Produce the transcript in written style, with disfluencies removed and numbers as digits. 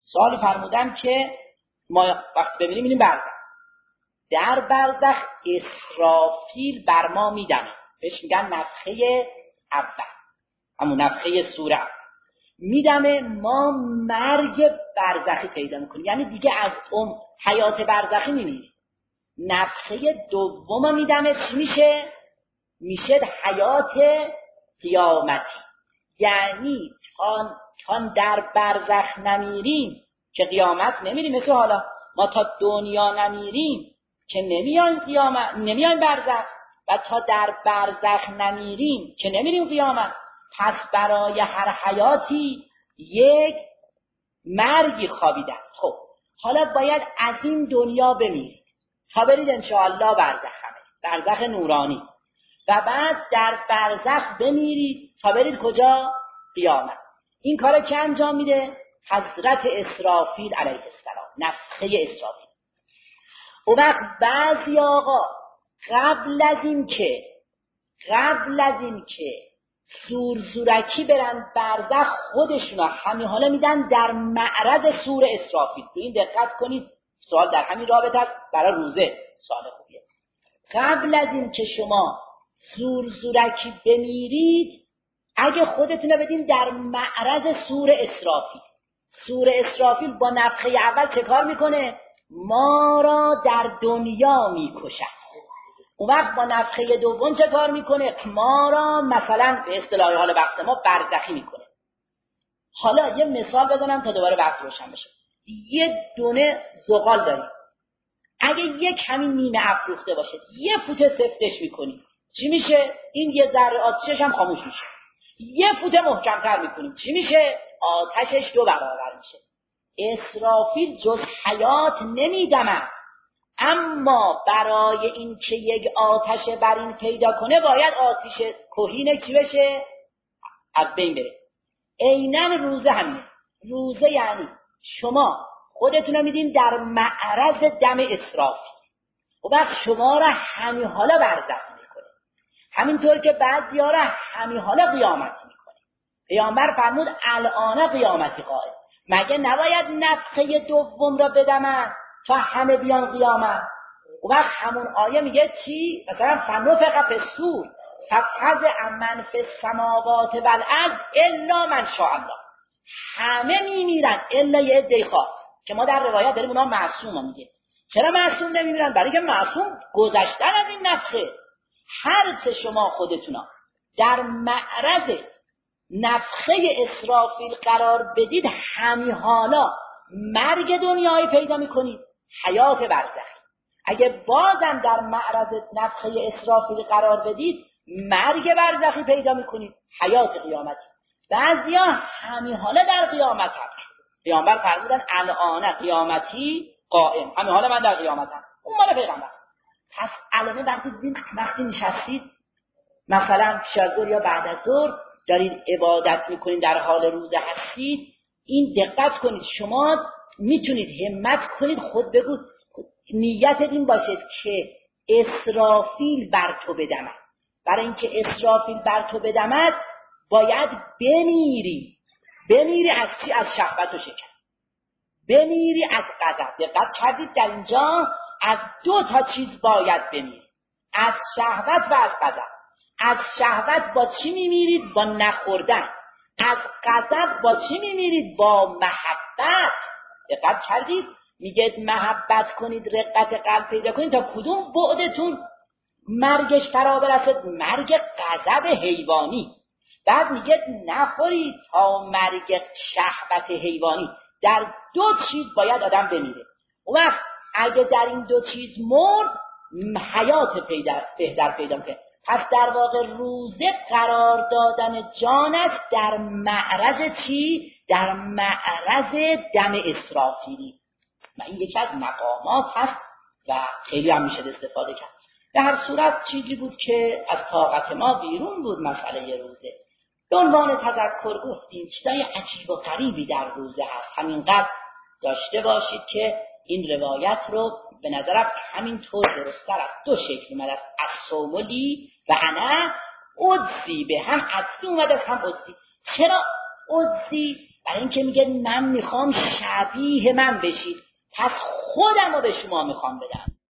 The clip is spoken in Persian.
سوالی فرمودن که ما وقتی ببینیم می‌بینیم برزخ. در برزخ اسرافیل بر ما میدمه، بهش میگن نفخه اول، همون نفخه سوره میدمه، ما مرگ برزخی پیدا میکنیم، یعنی دیگه از اون حیات برزخی میمیریم. نفخه دوم میدمه، چی میشه؟ میشه حیات قیامتی، یعنی تا در برزخ نمیریم که قیامت نمیریم. مثل حالا ما تا دنیا نمیریم که نمیایم برزخ، و تا در برزخ نمیریم که نمیریم قیامت. پس برای هر حیاتی یک مرگی خوابیدن. خب حالا باید از این دنیا بمیرید تا برید انشاءالله برزخ، برزخ نورانی، و بعد در برزخ بمیرید تا برید کجا؟ قیامت. این کار که انجام میده؟ حضرت اسرافیل علیه السلام، نفخه اسرافیل. و وقت بعضی آقا قبل از این که زورکی برن برزخ، خودشونا همین حالا میدن در معرض سور اسرافیل. به این دقت کنید، سوال در همین رابطه است، برای روزه سوال خوبیه. قبل از این که شما زورکی بمیرید، اگه خودتون رو بدین در معرض سور اسرافیل، سور اسرافیل با نفخه اول چه کار میکنه؟ ما را در دنیا میکشه. اون وقت با نفخه دوم چه کار میکنه؟ ما را مثلا به اصطلاح حال بحث ما برزخی میکنه. حالا یه مثال بزنم تا دوباره بحث روشن بشه. یه دونه زغال داریم، اگه یک همین نیمه افروخته باشه، یه فوته سفتش میکنیم، چی میشه؟ این یه ذره آتشش هم خاموش میشه. یه فوته محکمتر میکنیم، چی میشه؟ آتشش 2 برابر میشه. اسرافیل جز حیات نمیدمد، اما برای این که یک آتش بر این پیدا کنه باید آتش کهینه چی بشه؟ از بین بره. عیناً روزه همینه. روزه یعنی شما خودتون رو میدین در معرض دم اسرافیل، و بعد شما را همین حالا برزخ میکنه، همینطور که بعضی‌ها را همین حالا قیامت میکنه. پیامبر فرمود الان قیامتی قائم. مگه نباید نفخه دوم را بدمن تا همه بیان قیامت؟ و وقت همون آیه میگه چی؟ مثلا فنفخ فی الصور ففزع من فی السماوات والارض الا من شاء الله. همه میمیرن الا یه عده خاص که ما در روایت داریم اونا معصوم میگه. چرا معصوم نمیمیرن؟ برای که معصوم گذشتن از این نفخه. هر چه شما خودتونا در معرض نفخه اسرافیل قرار بدید، همین حالا مرگ دنیایی پیدا میکنید، حیات برزخی. اگه بازم در معرض نفخه اسرافیل قرار بدید، مرگ برزخی پیدا میکنید، حیات قیامتی. بعضیا همین حالا در قیامت هست. پیامبر فرمودن الان قیامتی قائم، همین حالا من در قیامتم. اون مال پیغمبر. پس الان وقتی نشستید مثلا پیش از ظهر یا بعد از ظهر دارید عبادت میکنید، در حال روزه هستید، این دقت کنید، شما میتونید همت کنید، خود بگو نیت این باشه که اسرافیل بر تو بدمد. برای اینکه اسرافیل بر تو بدمد باید بمیری از چی؟ از شهوت و شکر، بمیری از غضب. دقت کردید در اینجا از 2 چیز باید بمیری، از شهوت و از غضب. از شهوت با چی میمیرید؟ با نخوردن. از غضب با چی میمیرید؟ با محبت. دقت کردید؟ میگه محبت کنید، رقت قلب پیدا کنید، تا کدوم بعدتون مرگش فرا برسد؟ مرگ غضب حیوانی. بعد میگه نخورید تا مرگ شهوت حیوانی. در 2 چیز باید آدم بمیره. و وقت اگه در این 2 چیز مرد، حیات بهتر پیدا کنه. پس در واقع روزه قرار دادن جان است در معرض چی؟ در معرض دم اسرافیلی. و این یکی از مقامات هست و خیلی هم میشه استفاده کرد. به هر صورت چیزی بود که از طاقت ما بیرون بود مسئله روزه. به عنوان تذکر گفتیم چیزای عجیب و غریبی در روزه هست، همینقدر داشته باشید که این روایت رو به نظرم همینطور درست‌تر از 2 شکل اومده است. الصوم لی و انا اجزی به، هم عدسی اومده است هم اجزی. چرا اجزی؟ برای اینکه میگه من میخوام شبیه من بشید، پس خودم رو به شما میخوام بدم.